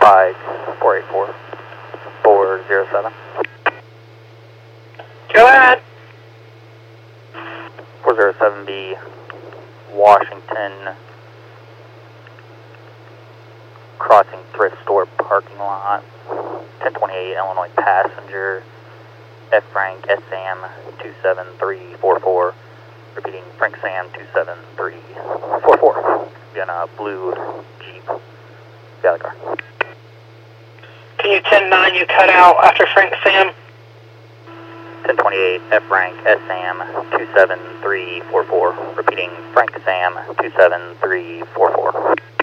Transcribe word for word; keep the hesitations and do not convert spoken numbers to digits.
Clyde four eight four, four zero seven. Go ahead. four zero seven B, Washington, crossing thrift store parking lot, ten twenty-eight Illinois passenger, F Frank S Sam two seven three four four, repeating Frank Sam two seven three four four, be on a blue Jeep, got the car. Can you ten nine, you cut out after Frank Sam? ten twenty-eight F Frank S Sam two seven three four four, repeating Frank Sam two seven three four four.